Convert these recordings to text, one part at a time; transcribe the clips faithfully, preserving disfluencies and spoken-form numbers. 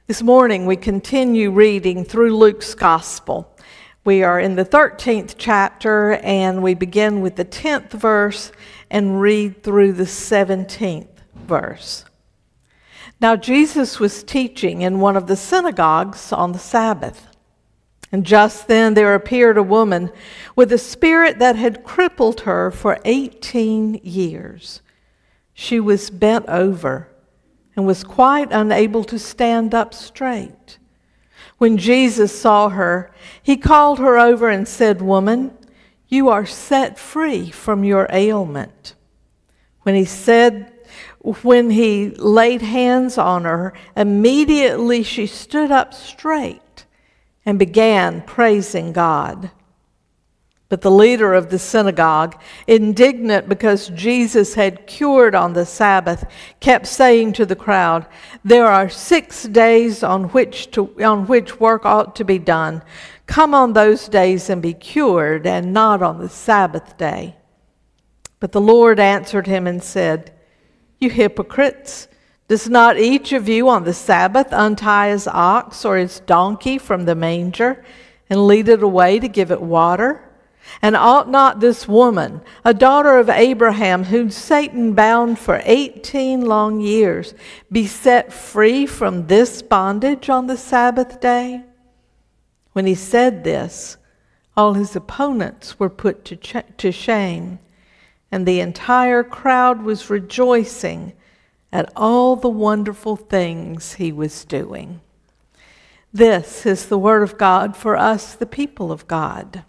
This morning we continue reading through Luke's Gospel. We are in the thirteenth chapter and we begin with the tenth verse and read through the seventeenth verse. Now Jesus was teaching in one of the synagogues on the Sabbath. And just then there appeared a woman with a spirit that had crippled her for eighteen years. She was bent over and was quite unable to stand up straight. When Jesus saw her, he called her over and said, "Woman, you are set free from your ailment." When he said, when he laid hands on her, immediately she stood up straight and began praising God. But the leader of the synagogue, indignant because Jesus had cured on the Sabbath, kept saying to the crowd, "There are six days on which to, on which work ought to be done. Come on those days and be cured, and not on the Sabbath day." But the Lord answered him and said, "You hypocrites, does not each of you on the Sabbath untie his ox or his donkey from the manger and lead it away to give it water? And ought not this woman, a daughter of Abraham, whom Satan bound for eighteen long years, be set free from this bondage on the Sabbath day?" When he said this, all his opponents were put to, ch- to shame, and the entire crowd was rejoicing at all the wonderful things he was doing. This is the word of God for us, the people of God.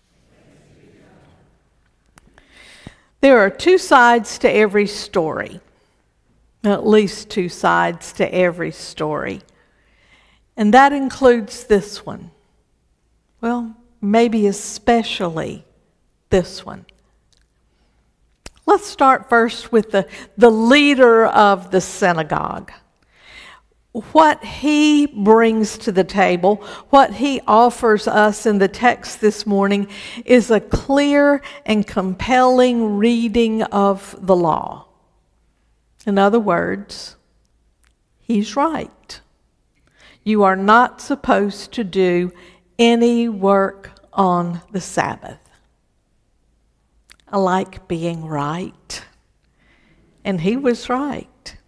There are two sides to every story, at least two sides to every story, and that includes this one. Well, maybe especially this one. Let's start first with the, the leader of the synagogue. What he brings to the table, what he offers us in the text this morning, is a clear and compelling reading of the law. In other words, he's right. You are not supposed to do any work on the Sabbath. I like being right, and he was right.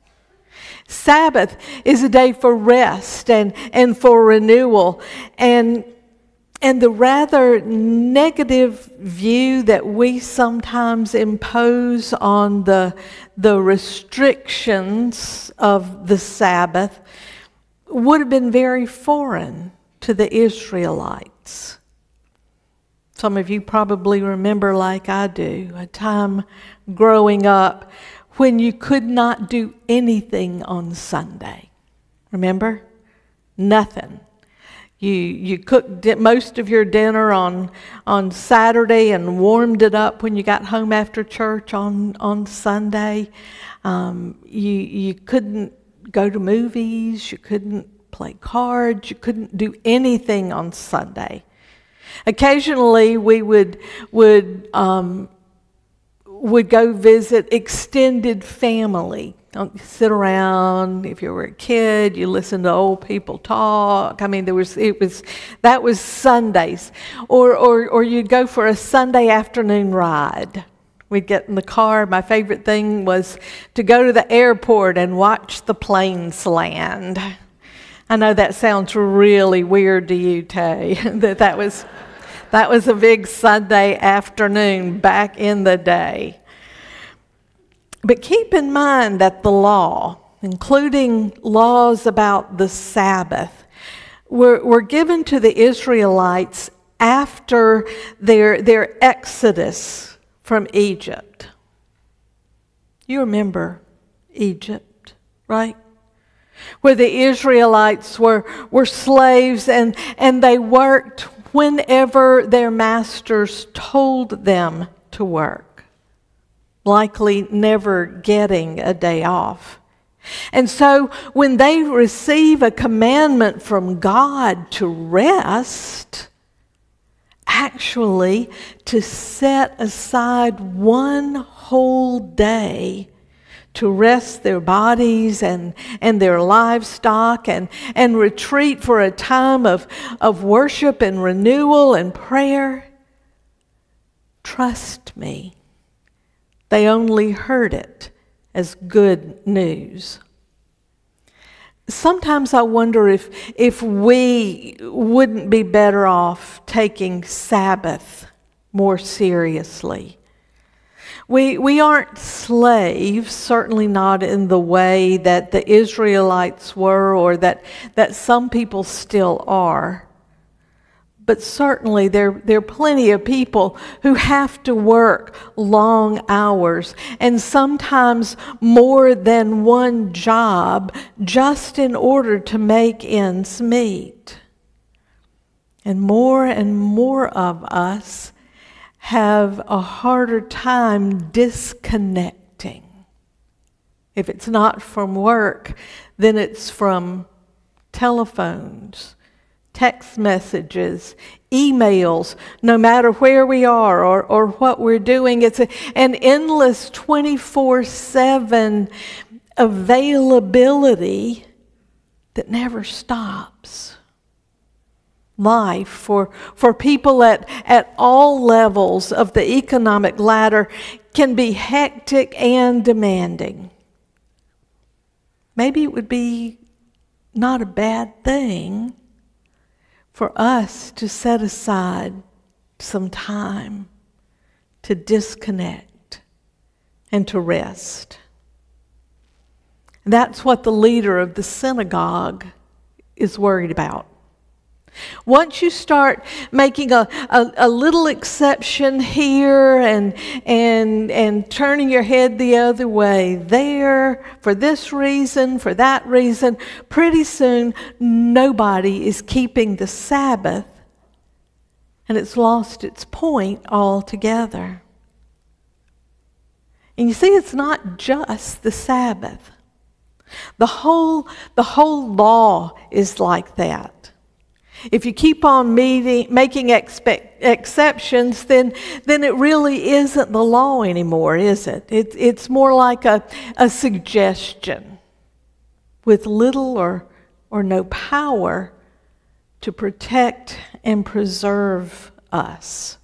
Sabbath is a day for rest and, and for renewal. And, and the rather negative view that we sometimes impose on the, the restrictions of the Sabbath would have been very foreign to the Israelites. Some of you probably remember, like I do, a time growing up when you could not do anything on Sunday. Remember? Nothing. You you cooked most of your dinner on, on Saturday and warmed it up when you got home after church on, on Sunday. Um, you, you couldn't go to movies. You couldn't play cards. You couldn't do anything on Sunday. Occasionally we would would um, would go visit extended family. Don't sit around. If you were a kid, you listen to old people talk. I mean, there was it was that was Sundays, or or or you'd go for a Sunday afternoon ride. We'd get in the car. My favorite thing was to go to the airport and watch the planes land. I know that sounds really weird to you, Tay. that that was. That was a big Sunday afternoon back in the day. But keep in mind that the law, including laws about the Sabbath, were, were given to the Israelites after their, their exodus from Egypt. You remember Egypt, right? Where the Israelites were, were slaves and, and they worked whenever their masters told them to work, likely never getting a day off. And so when they receive a commandment from God to rest, actually to set aside one whole day to rest their bodies and, and their livestock and, and retreat for a time of, of worship and renewal and prayer. Trust me, they only heard it as good news. Sometimes I wonder if, if we wouldn't be better off taking Sabbath more seriously. We, we aren't slaves, certainly not in the way that the Israelites were or that, that some people still are. But certainly there, there are plenty of people who have to work long hours and sometimes more than one job just in order to make ends meet. And more and more of us have a harder time disconnecting. If it's not from work, then it's from telephones, text messages, emails, no matter where we are or, or what we're doing. It's a, an endless twenty-four seven availability that never stops. Life for, for people at, at all levels of the economic ladder can be hectic and demanding. Maybe it would be not a bad thing for us to set aside some time to disconnect and to rest. That's what the leader of the synagogue is worried about. Once you start making a, a, a little exception here and, and, and turning your head the other way there, for this reason, for that reason, pretty soon nobody is keeping the Sabbath, and it's lost its point altogether. And you see, it's not just the Sabbath. The whole, the whole law is like that. If you keep on meeting, making expect, exceptions, then, then it really isn't the law anymore, is it? it it's more like a, a suggestion with little or, or no power to protect and preserve us.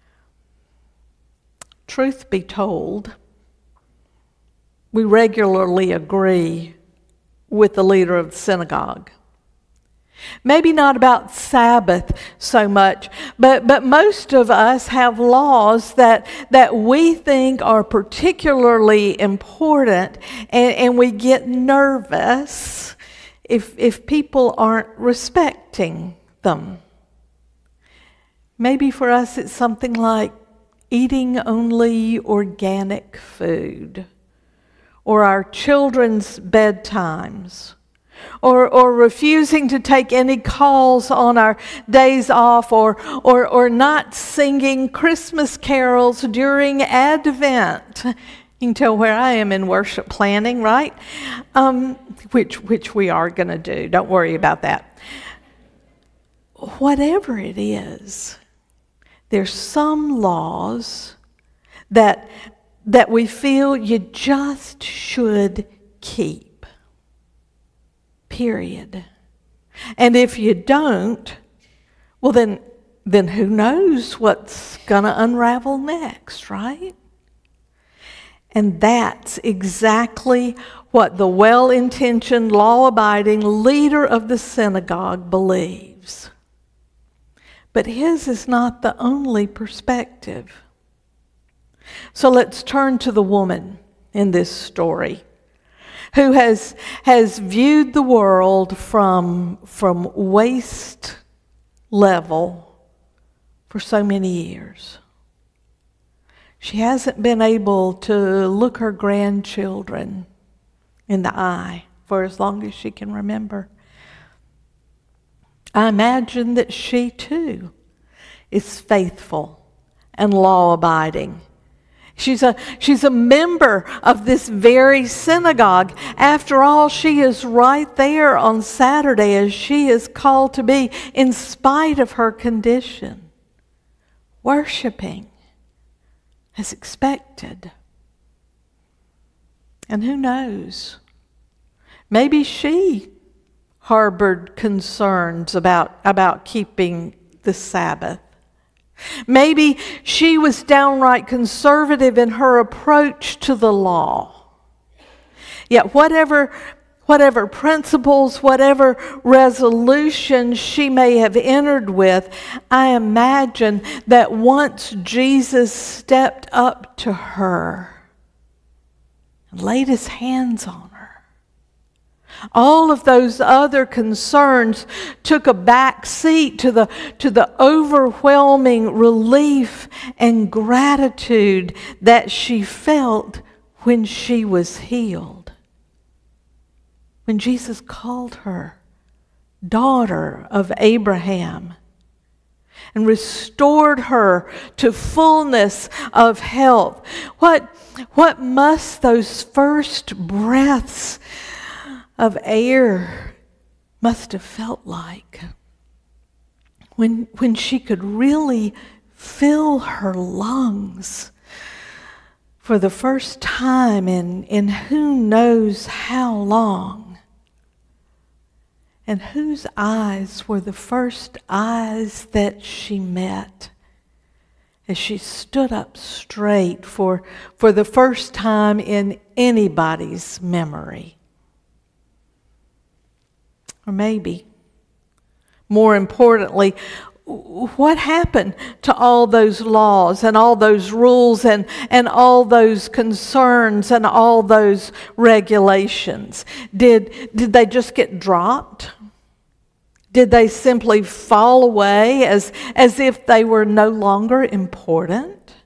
Truth be told, we regularly agree with the leader of the synagogue. Maybe not about Sabbath so much, but, but most of us have laws that, that we think are particularly important, and, and we get nervous if, if people aren't respecting them. Maybe for us it's something like eating only organic food, or our children's bedtimes, Or, or refusing to take any calls on our days off, or, or, or not singing Christmas carols during Advent. You can tell where I am in worship planning, right? Um, which, which we are going to do. Don't worry about that. Whatever it is, there's some laws that, that we feel you just should keep. Period. And if you don't, well then, then who knows what's going to unravel next, right? And that's exactly what the well-intentioned, law-abiding leader of the synagogue believes. But his is not the only perspective. So let's turn to the woman in this story, who has, has viewed the world from, from waist level for so many years. She hasn't been able to look her grandchildren in the eye for as long as she can remember. I imagine that she too is faithful and law-abiding. She's a, she's a member of this very synagogue. After all, she is right there on Saturday as she is called to be, in spite of her condition, worshiping as expected. And who knows? Maybe she harbored concerns about, about keeping the Sabbath. Maybe she was downright conservative in her approach to the law. Yet whatever, whatever principles, whatever resolutions she may have entered with, I imagine that once Jesus stepped up to her and laid his hands on her, all of those other concerns took a back seat to the, to the overwhelming relief and gratitude that she felt when she was healed. When Jesus called her daughter of Abraham and restored her to fullness of health, what, what must those first breaths of air must have felt like when, when she could really fill her lungs for the first time in, in who knows how long, and whose eyes were the first eyes that she met as she stood up straight for, for the first time in anybody's memory. Or maybe, more importantly, what happened to all those laws and all those rules and, and all those concerns and all those regulations? Did, did they just get dropped? Did they simply fall away as, as if they were no longer important?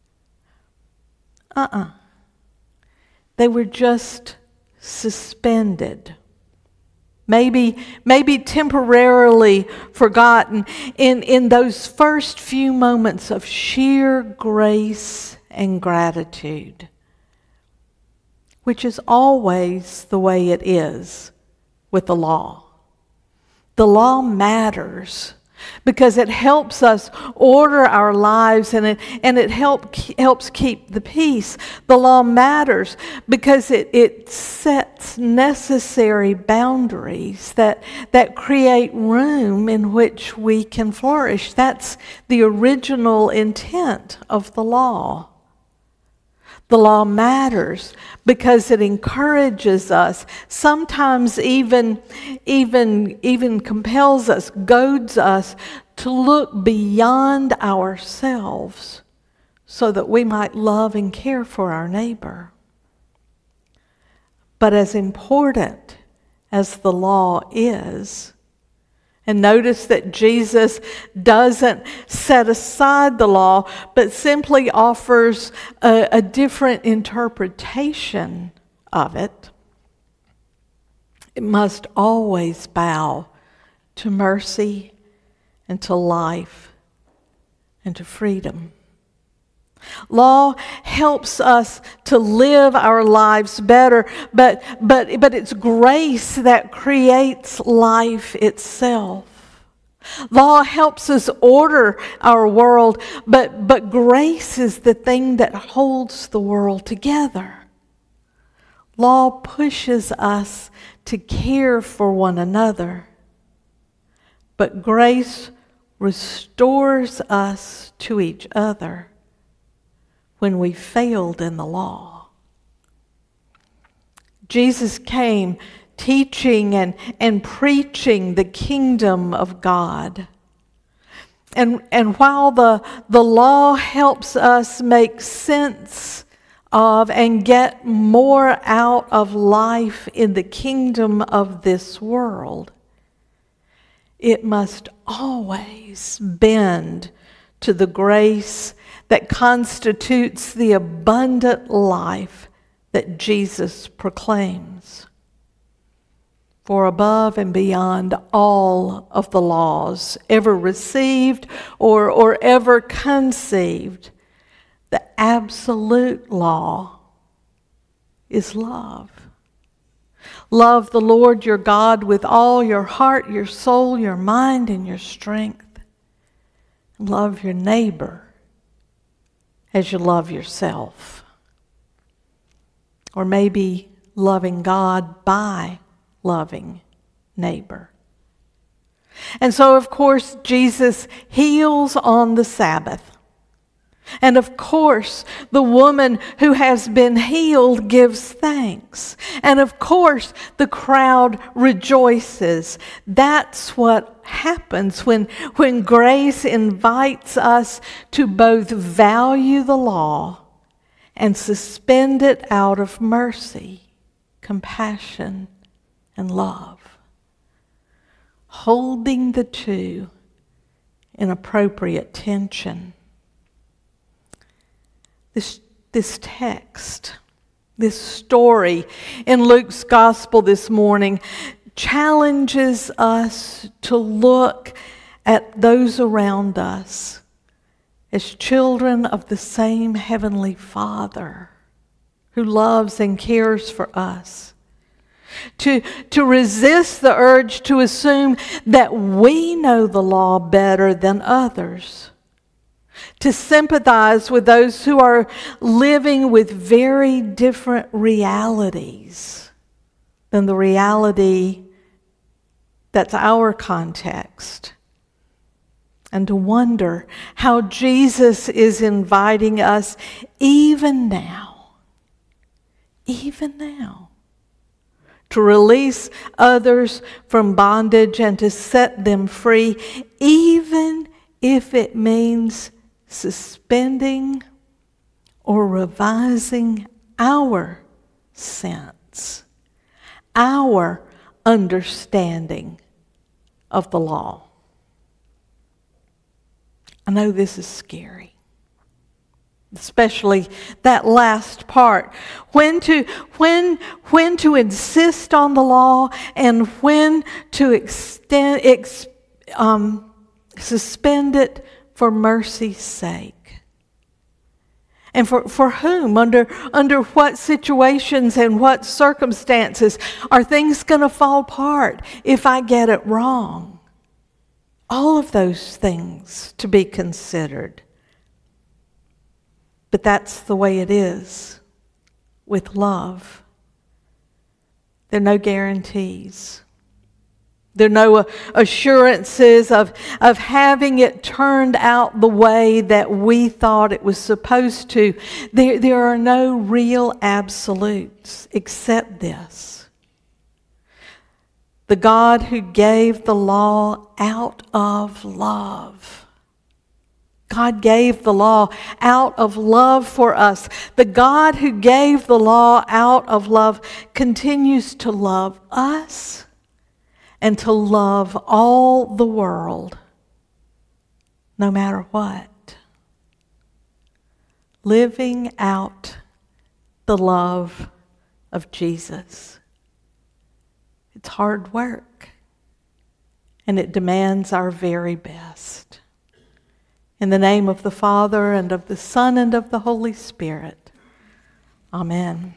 Uh-uh. They were just suspended. Maybe, maybe temporarily forgotten in, in those first few moments of sheer grace and gratitude, which is always the way it is with the law. The law matters because it helps us order our lives, and it, and it help, helps keep the peace. The law matters because it, it sets necessary boundaries that, that create room in which we can flourish. That's the original intent of the law. The law matters because it encourages us, sometimes even, even, even compels us, goads us to look beyond ourselves so that we might love and care for our neighbor. But as important as the law is, and notice that Jesus doesn't set aside the law, but simply offers a, a different interpretation of it. It must always bow to mercy and to life and to freedom. Law helps us to live our lives better, but, but, but it's grace that creates life itself. Law helps us order our world, but, but grace is the thing that holds the world together. Law pushes us to care for one another, but grace restores us to each other when we failed in the law. Jesus came teaching and, and preaching the kingdom of God. And, and while the, the law helps us make sense of and get more out of life in the kingdom of this world, it must always bend to the grace that constitutes the abundant life that Jesus proclaims. For above and beyond all of the laws ever received or, or ever conceived, the absolute law is love. Love the Lord your God with all your heart, your soul, your mind, and your strength. Love your neighbor as you love yourself. or maybe loving God by loving neighbor. And so, of course, Jesus heals on the Sabbath. And of course, the woman who has been healed gives thanks. And of course, the crowd rejoices. That's what happens when, when grace invites us to both value the law and suspend it out of mercy, compassion, and love. Holding the two in appropriate tension. This, this text, this story in Luke's gospel this morning challenges us to look at those around us as children of the same Heavenly Father who loves and cares for us. To, to resist the urge to assume that we know the law better than others. To sympathize with those who are living with very different realities than the reality that's our context. And to wonder how Jesus is inviting us even now, even now, to release others from bondage and to set them free, even if it means suspending or revising our sense, our understanding of the law. I know this is scary, especially that last part. When to, when, when to insist on the law and when to extend, ex, um, suspend it for mercy's sake. And for, for whom? Under, under what situations and what circumstances are things going to fall apart if I get it wrong? All of those things to be considered. But that's the way it is with love. There are no guarantees. There are no assurances of, of having it turned out the way that we thought it was supposed to. There, there are no real absolutes except this. The God who gave the law out of love. God gave the law out of love for us. The God who gave the law out of love continues to love us and to love all the world, no matter what. Living out the love of Jesus. It's hard work, and it demands our very best. In the name of the Father, and of the Son, and of the Holy Spirit. Amen.